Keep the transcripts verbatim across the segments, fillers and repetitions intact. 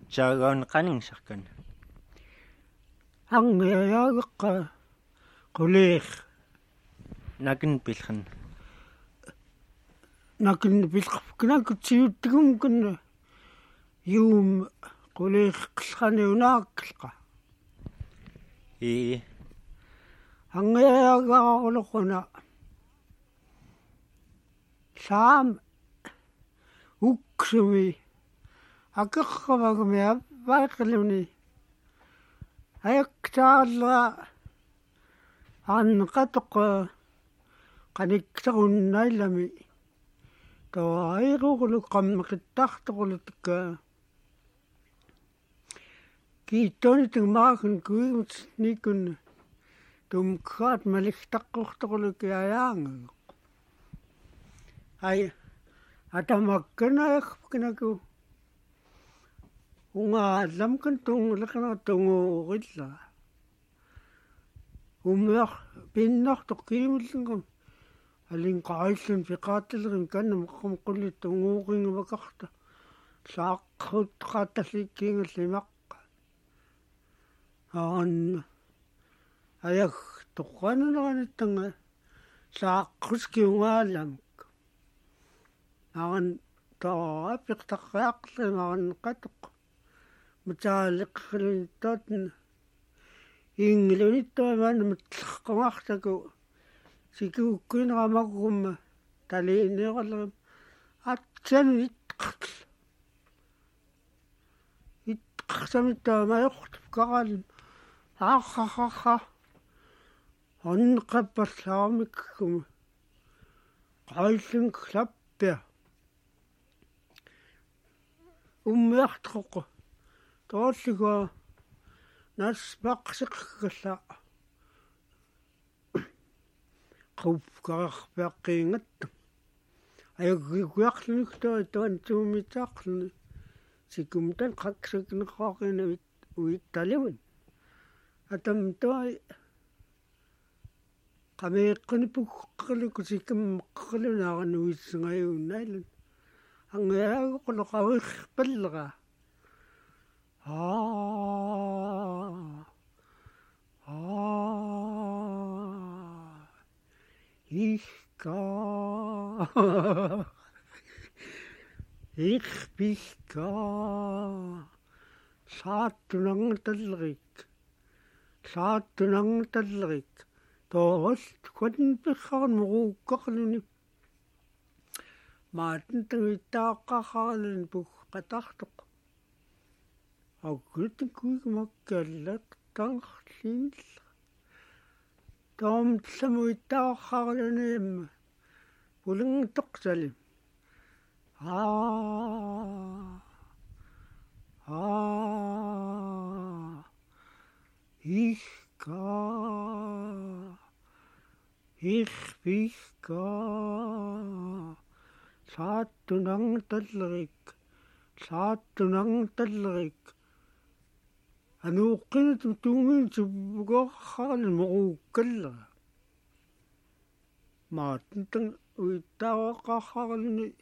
Jaagaan qaningsarkan. Angayaageqqa quliiq Nakin pilhan. nakin pilqapkinakutsiuttigum kunna yuum quliiqqillqaniunaaqqa I angayaageaquluquna saam uksumi akeqqavagmi avvaaqiluni ayaktaalla anqatoqa qaniktarunnallami toairuqulu qammeqittartoqulutikka kiittonitigmaaqun kuigut nikun tumkaat maliqtaqqortoqulukiayaanga ai atamakkanaaqpkinaku ungaallamkan tungulaqana tunguurilla ummeq pinnartoq kiimulluнгum алин qaallun piqaattallerin kannam qamqullit tunguuqingumakarta saaqquut qaattallikkiingallimaqqa aan ayag toqqanuneraниттанга сааққускиунгааламак aan таапиқтарриақлимараннеқатоқ мутаалеққилиттаатна ингилунитtuamaana мутлеққунгартаку сикууккуинерамаггумма талиинеералерим атсану итқартл итқартамиттаамаёртуп каралим аахахаха оннеқаппарлаармиккума qaallun klappia уммиартоққо тооллуга наспақсеққалла qupkararpiaqqiingattu ayagguiaqlunigtua tuan tuumitaaqluni sikumtan qaksakneqaaqinavit uittalimun atam tuai qameeqqunipuqqaluku sikammeqqalunaaran uissungayuunnailun angayaagoqoloqawiqpallera aa aa ihka ich bihka saattunangatallerik saattunangatallerik toost quanpirqaran muruuqqarluni maaten tagittaaqqarrarlun puqqatartoq aggutin kuigmakkallat tangarliinilla toom tlamuittaarrarluniimma pulingtoqsalim aa aa ihka ich bihka saattunangatallerik saattunangatallerik anuuqqinitum tuumiin subbugoarrarlun muruukkallera maatentan uittaaqarrarluni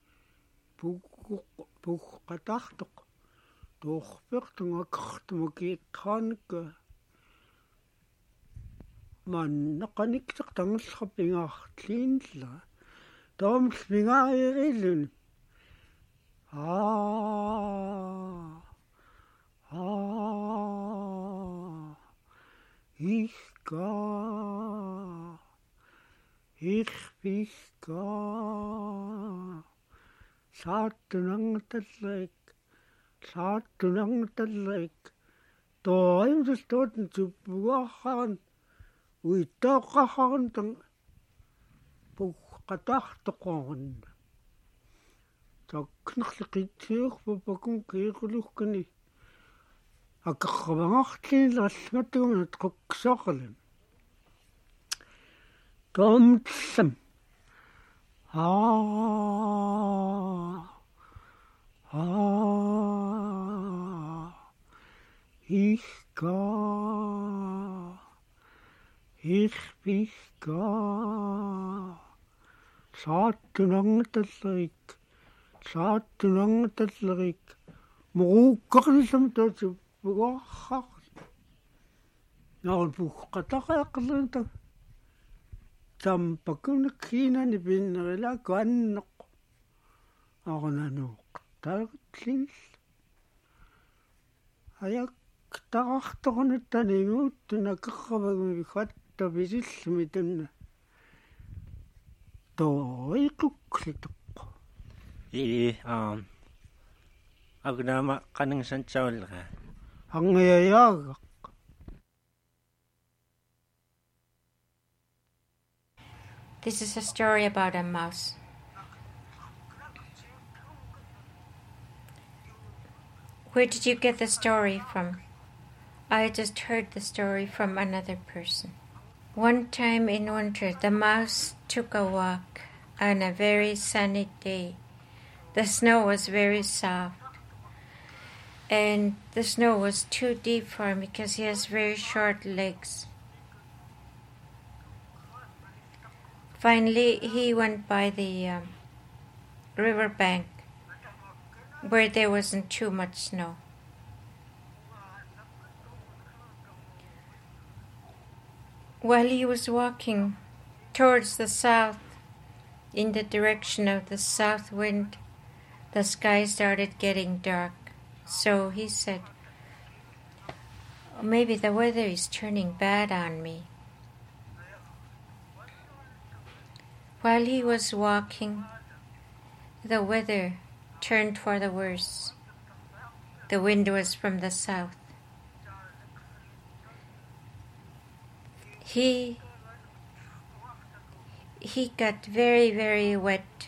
pukku puqqatartoq tuorpertungakkartumukiiqqaanikka manneqanikteq tangerlerpingaartliinilla toomlpingaariirilluni aa aa ihka ich bihka saattunangatallerik saattunangatallerik toimsustootun subbugoarraran uittaoqqarrarun tang puqqatartoqorunna taknerliqitsiurpapakun kiiqulukkani аккарвангаарлиилераллматтугунат қуксоқалун тоомтлам аа аа ихка ich bihka saattunangatallerik saattunangatallerik muruukkaqnisam tuuti puguarraaq naul puuqqataqaaqlerun ta tampakkunak hiinani pinnerila kuanneq arnanuuq taaqtlis ayak taqartornut tanimuut tunakerravagumi fatta pisillumi tunna toiqukklituk i um agnama qaningsan tsaulqa angiayaagaq This is a story about a mouse. Where did you get the story from? I just heard the story from another person. One time in winter, the mouse took a walk on a very sunny day. The snow was very soft, and the snow was too deep for him because he has very short legs. Finally, he went by the um, river bank where there wasn't too much snow. While he was walking towards the south, in the direction of the south wind, the sky started getting dark. So he said, maybe the weather is turning bad on me. While he was walking, the weather turned for the worse. The wind was from the south. He he got very, very wet.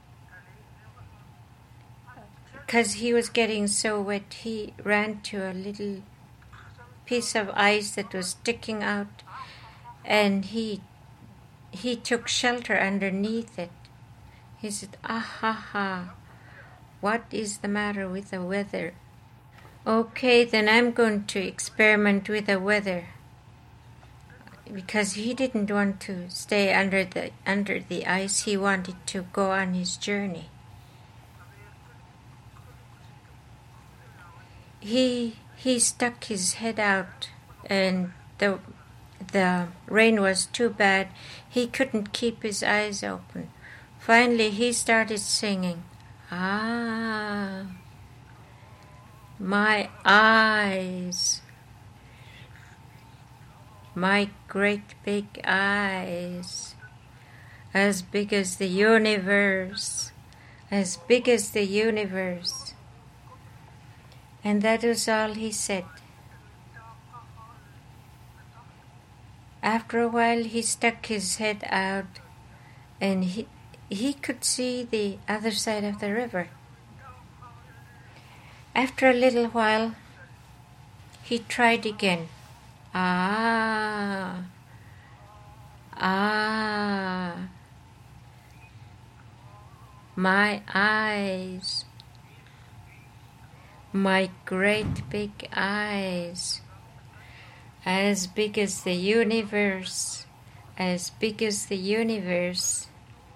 Because he was getting so wet, he ran to a little piece of ice that was sticking out, and he he took shelter underneath it. He said, ah ha ha, what is the matter with the weather? Okay, then I'm going to experiment with the weather. Because he didn't want to stay under the under the ice, he wanted to go on his journey. He he stuck his head out, and the the rain was too bad. He couldn't keep his eyes open. Finally, he started singing. Ah, my eyes, my great big eyes, as big as the universe, as big as the universe. And that was all he said. After a while, he stuck his head out, and he, he could see the other side of the river. After a little while, he tried again. Ah, ah, my eyes, my great big eyes, as big as the universe, as big as the universe.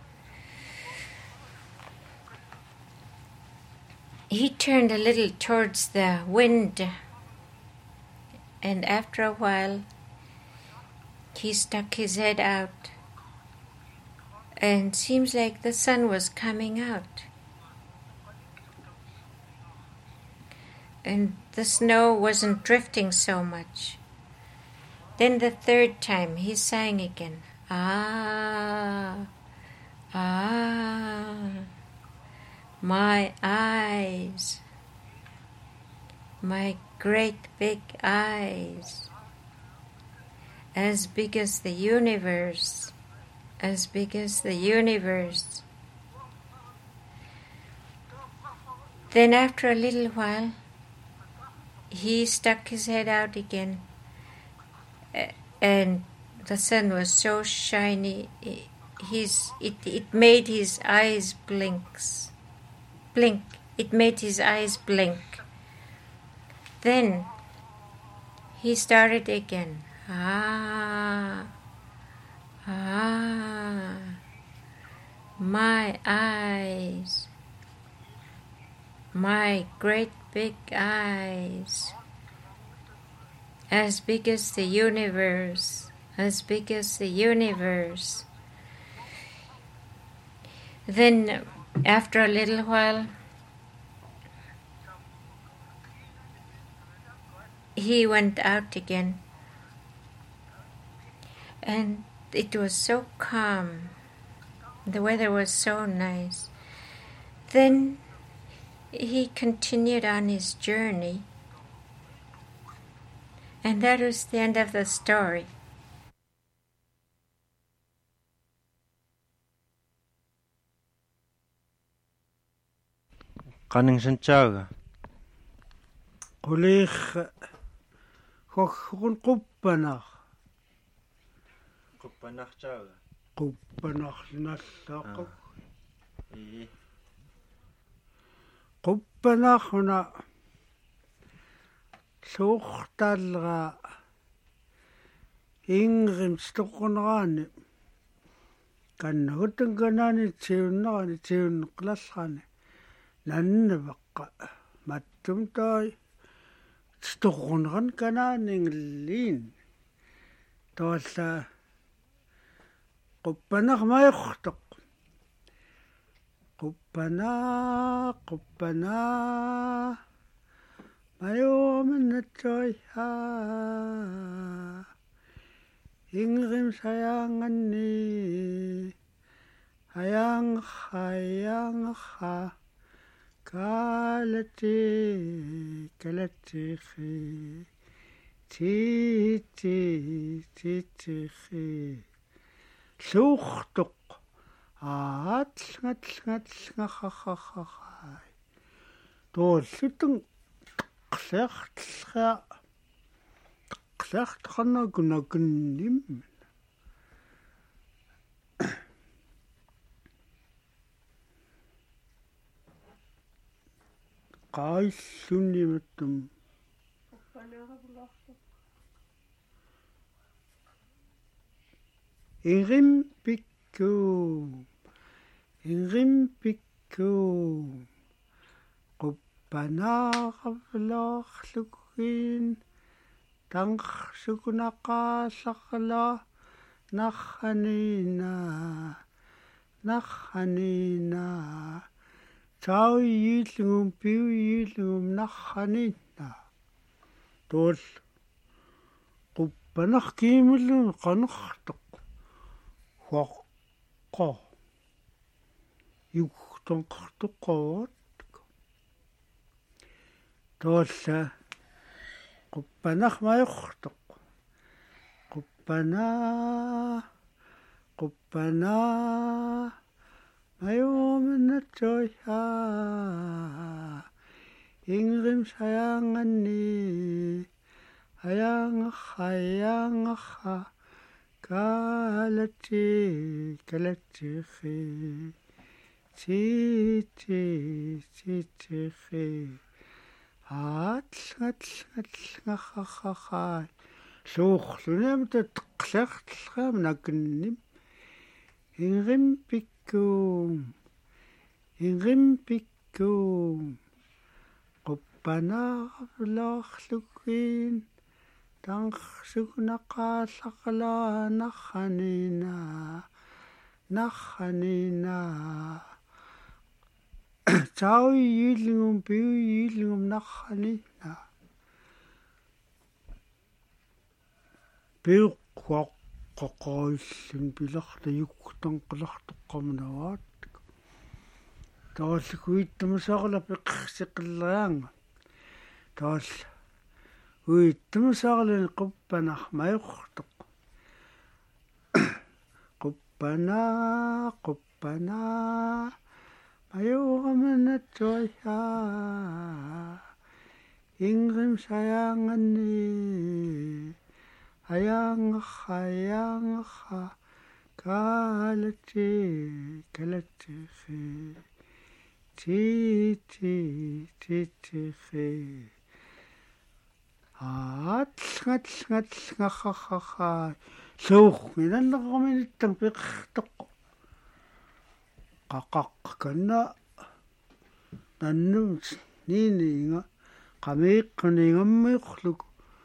He turned a little towards the wind, and after a while, he stuck his head out, and seems like the sun was coming out. And the snow wasn't drifting so much. Then the third time he sang again. Ah, ah, my eyes, my great big eyes, as big as the universe, as big as the universe. Then after a little while, he stuck his head out again, and the sun was so shiny, his, it, it made his eyes blinks, blink. It made his eyes blink. Then he started again. Ah, ah, my eyes, my great big eyes, as big as the universe, as big as the universe. Then, after a little while, he went out again, and it was so calm. The weather was so nice. Then he continued on his journey, and that was the end of the story. Kaning sanchaaga. Quliikh hokhun quppanaq Quppanarchaaga. quppanarlinallaqu Ee. quppanarhuna suurtaalleraa ingrim stoquneraani kannagutun kanaani tiunnerani tiunneqlallerani nannavaqqa mattum tai stoqunneran kanaaningilliin toalla quppanarmayortoq quppana quppana mayormanatsoiha ingrim sayanganni hayangha kalati kalatihi ti ti ti ti suuqtuq аатлнгатлнгатлнгахахахахай тооллутун qlertlera qlertqannakunnakunnim qaillunnimattum ingrim pikku ingrim pikku quppanaaravlorlukin tangsukunaqaallarla narranina narranina tauyiillungum piuyiillungum narranina tool quppanarkiimullu qanertoq huaqqo yugtonqartuqqaat toolla quppanarmayortoq quppana quppana mayormanatsoiha ingrim sayanganni hayangarhayangarha kalati kalatihi ti ti ti ti аатлнгатлнгатлнгахахахай суuqlunamta teqqlertelleraam nakunnim ingrim pikkuum ingrim pikkuum quppanaaravlorlukin tangsukunaqaallarla narranina narranina tauyiillungum piuyiillungum narranina piuqqaqqaqaillun pilarta yugtanqalartoqqamunavaat taallikuittumusarla peqsiqilleraanga taalla uittumusarlani quppanarmayortoq quppana quppana mayormanatsoiha ingrim sayanganni hayangarhayangarha kalati kalatihi ti ti ti ti аатлнгатлнгатлнгахахахай суuqminannermiниттан peqertoq qaqaqqanna nannum niiniinga qamiiqqunigammiuqluk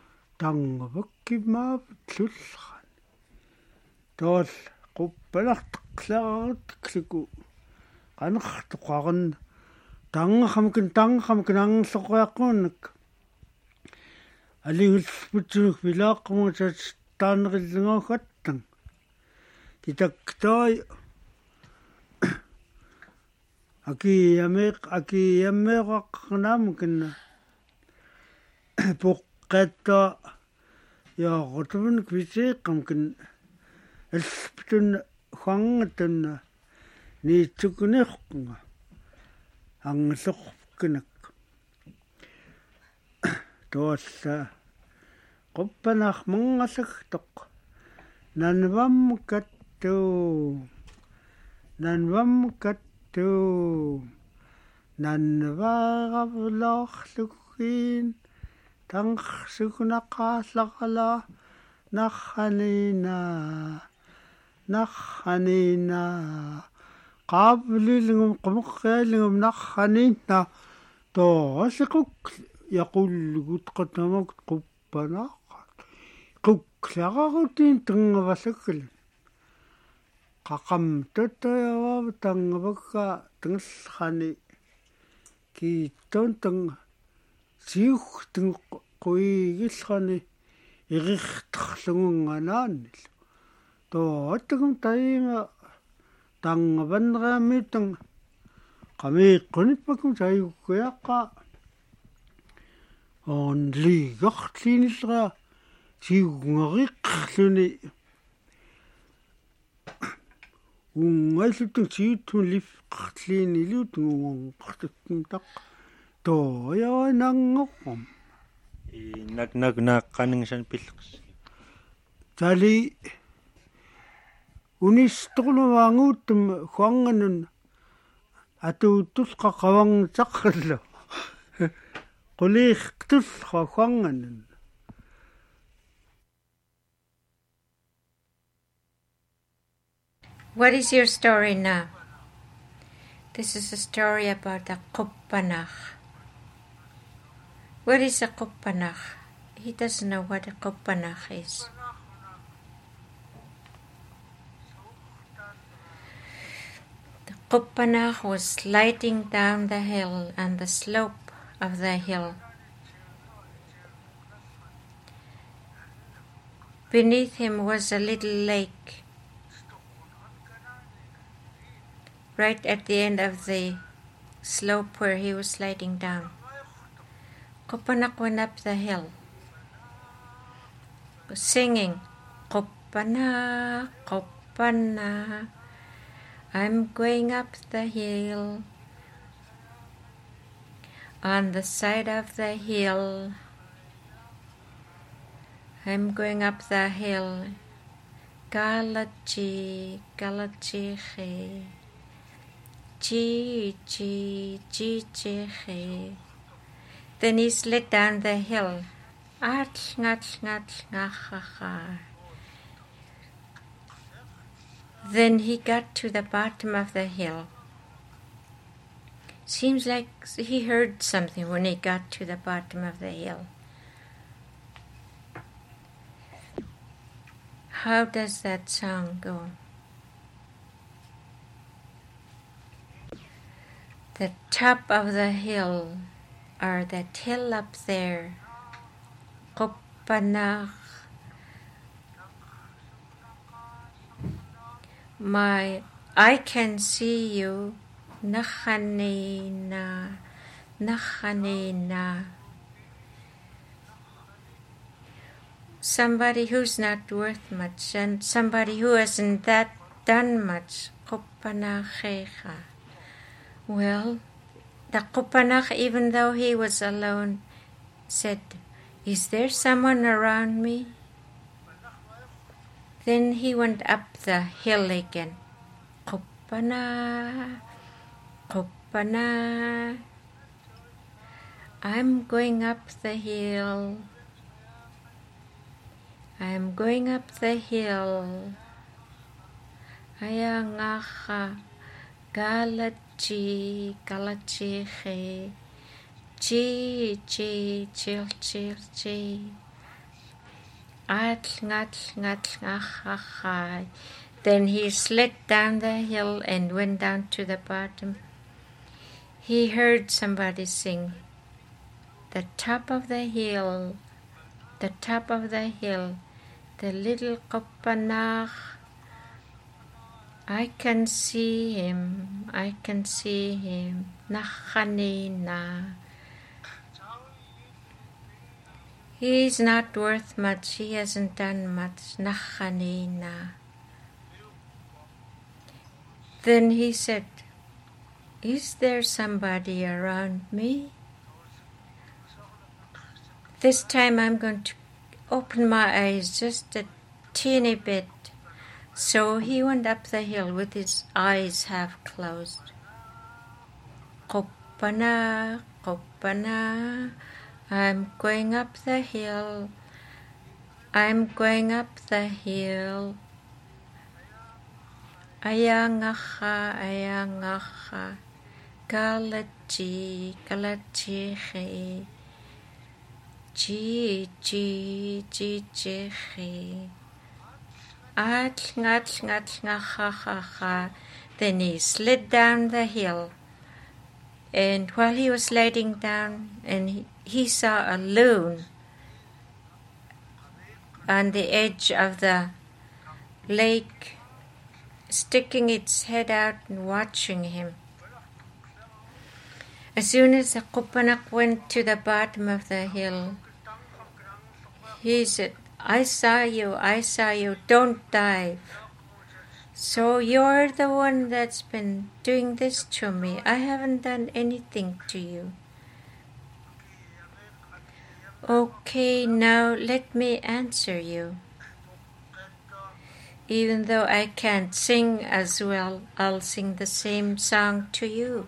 tangavakkimaaputlullran tool quppalarteqlararutkluku qanertuqarun tangaqamkin tangaqamkin angerloqiaqquunnak алигуллпутсунук вилааққумутат таанериллунгаугаттан китактаай аки ямеқ аки яммеқаққанаамукинна поққатта яақутунк висеққамкин аллпутун хуангаттунна ниитсукунеққунга ангерлоққинак тоолла quppanaq mangasagtoq nanvamkattu nanvamkattu nanvaagavlaarluggiin tanqsugunaqaallaqala narranina narranina qaavlilngum qumuqqaalingum narranina toosiquk yaqullugut qatamak quppanaq qukklararutiin tangavasakil qaqam tatayava tangavakka tangallani kiitton tang siug tang quigillrani irirtarlungunganaannil tootagum tainga tangavanraamiutang qamiiqqunippakum sayukkuyaaqqa on liigartliinillera siugungariqqerluni ungailluttung siuttun lifqertliiniluutunguanqartuttaq toyaananngorrum i nak nak naaqqaningsan pilleqs tali unistorluvaanguuttum huanganun atuuttusqa qavangtaqallu quliiqtullra huanganun. What is your story now? This is a story about a quppanaq. What is a quppanaq? He doesn't know what a quppanaq is. The quppanaq was sliding down the hill and the slope of the hill. Beneath him was a little lake. Right at the end of the slope where he was sliding down. Quppanaq went up the hill, singing, Quppanaq, Quppanaq, I'm going up the hill. On the side of the hill, I'm going up the hill. Galachi, Galachi, Chi, chi, chi, chi, chi. Then he slid down the hill. At, ngat, ngat, ngachacha. Then he got to the bottom of the hill. Seems like he heard something when he got to the bottom of the hill. How does that song go? The top of the hill, or that hill up there, Quppanaq. My, I can see you, Nakhanina, Nakhanina. Somebody who's not worth much, and somebody who hasn't that done much, Quppanaqecha. Well, the Quppanaq, even though he was alone, said, is there someone around me? Then he went up the hill again. Quppanaq, Quppanaq, I'm going up the hill. I'm going up the hill. Ayangacha, Galat Chi, Galachiche, Chi, chi, chill, chill, chi. Atl, ngatl, ngatl, ngachachai. Then he slid down the hill and went down to the bottom. He heard somebody sing, the top of the hill, the top of the hill, the little Kopanach. I can see him, I can see him, Nachanina. He's not worth much, he hasn't done much, Nachanina. Then he said, is there somebody around me? This time I'm going to open my eyes just a teeny bit. So he went up the hill with his eyes half closed. Kopana, Kopana, I'm going up the hill. I'm going up the hill. Ayangacha, ayangacha, galachi, galachi, chi, chi, chi, chi. Atl, ngatl, ngatl, ngachachacha. Then he slid down the hill. And while he was sliding down, and he, he saw a loon on the edge of the lake, sticking its head out and watching him. As soon as the Kopanak went to the bottom of the hill, he said, I saw you, I saw you, don't dive. So you're the one that's been doing this to me. I haven't done anything to you. Okay, now let me answer you. Even though I can't sing as well, I'll sing the same song to you.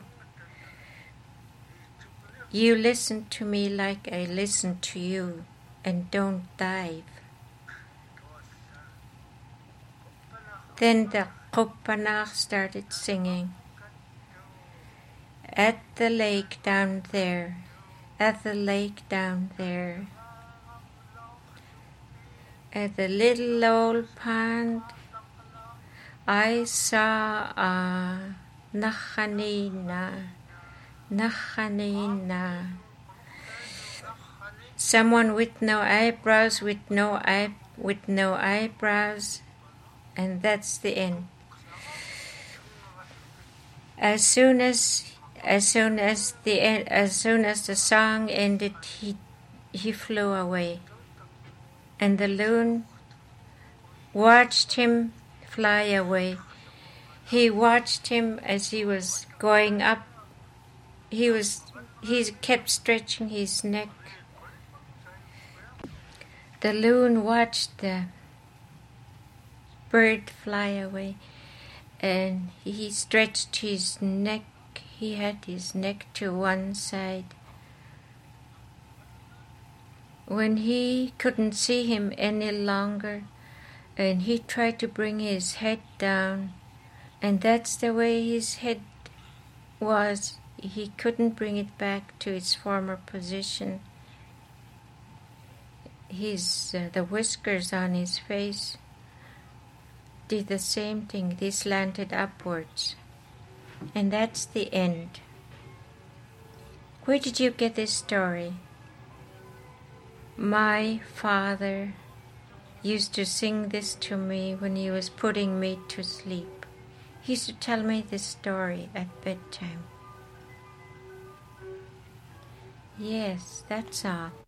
You listen to me like I listen to you, and don't dive. Then the Kopanach started singing. At the lake down there, at the lake down there, at the little old pond, I saw a Nachanina, Nachanina. Someone with no eyebrows, with no eye, with no eyebrows, and that's the end. As soon as, as soon as the end, as soon as the song ended, he, he flew away, and the loon watched him fly away. He watched him as he was going up. He was, he kept stretching his neck. The loon watched the bird fly away, and he stretched his neck. He had his neck to one side. When he couldn't see him any longer, and he tried to bring his head down, and that's the way his head was. He couldn't bring it back to its former position. His uh, the whiskers on his face did the same thing. They slanted upwards. And that's the end. Where did you get this story? My father used to sing this to me when he was putting me to sleep. He used to tell me this story at bedtime. Yes, that's all.